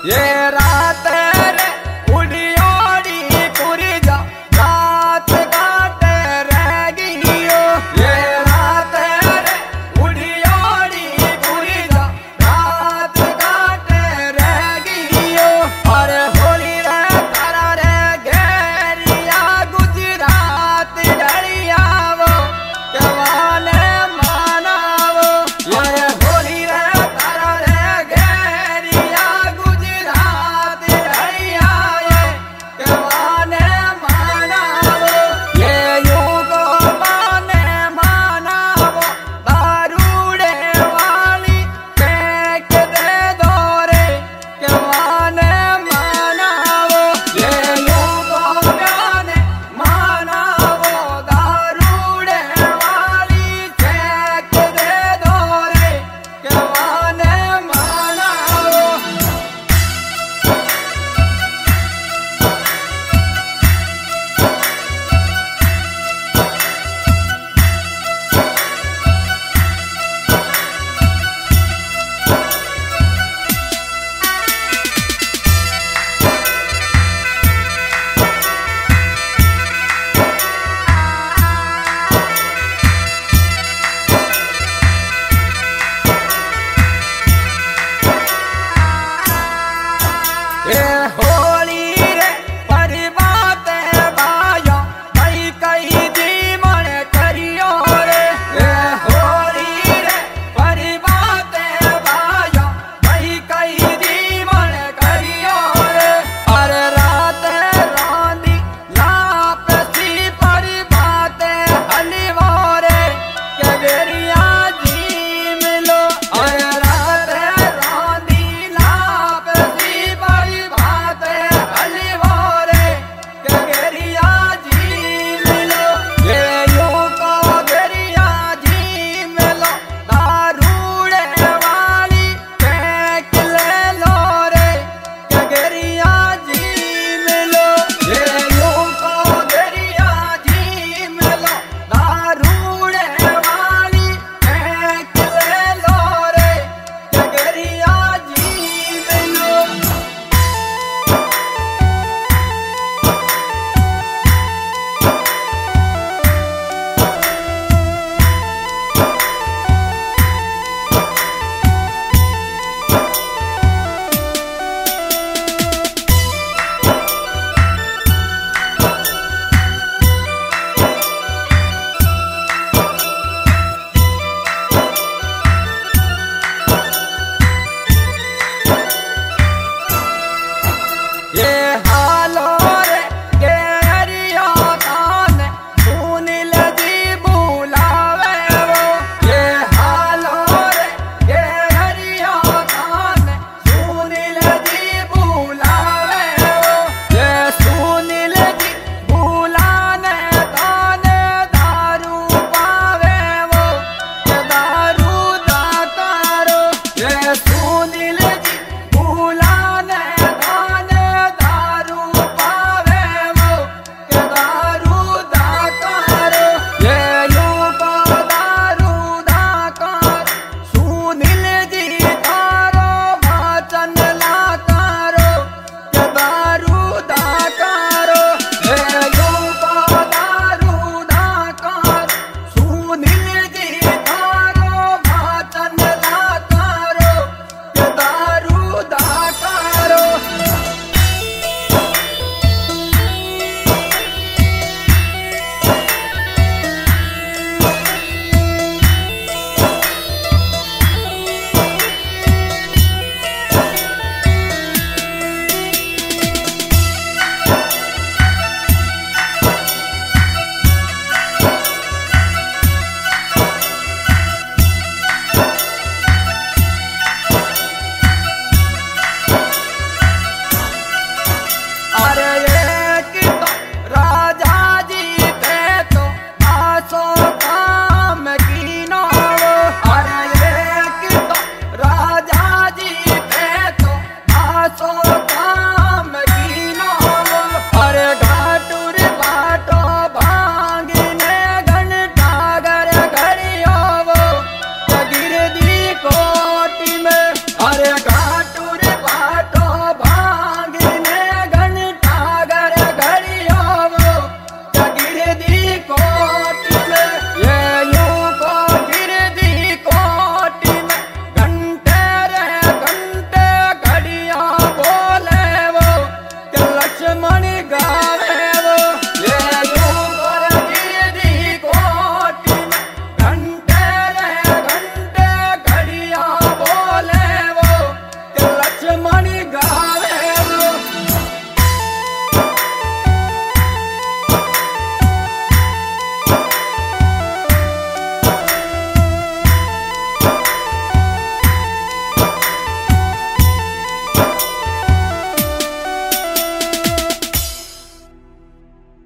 ये रात रे उड़ियोड़ी पूरी जा रात काटे रहेगियो। ये रात रे उड़ियोड़ी पूरी जा रात काटे रहेगियो। और होली रे तारा रे घेरिया गुजरात डरिया वो जवाने मानावो। ये होली रे तारा रे घेरिया गुजरात डरिया ये जवाने मानावो। ये युगो बाने मानावो दारूड़े वाली फेंक दे दो रे जवाने मानावो। ये युगो बाने मानावो दारूड़े वाली फेंक दे दो रे जवाने मानावो। ये होली रे परिबात बाया कई कई दी मन करियो रे। ये होली रे परिबात बाया कई कई दी मन करियो रे। अरे रात रांदी लापसी परिबात हलवो रे के बेरिया जी मिलो। अरे रात रांदी लापसी परिबात हलवो रे के बेरिया जी मिलो। ये यूं को बेरिया जी मिलो दारूड़े वाली फेंक ले लो रे के बेरिया जी मिलो। ये यूं को बेरिया जी मिलो दारूड़े वाली फेंक ले लो रे के बेरिया जी मिलो। ये हालो रे गेरिया कान सुनिल जी बुलावे वो। ये हालो रे गेरिया कान सुनिल जी बुलावे वो। ये सुनिल जी बुलाने ताने दारू पावे वो के दारू दातारो। ये सुनिल जी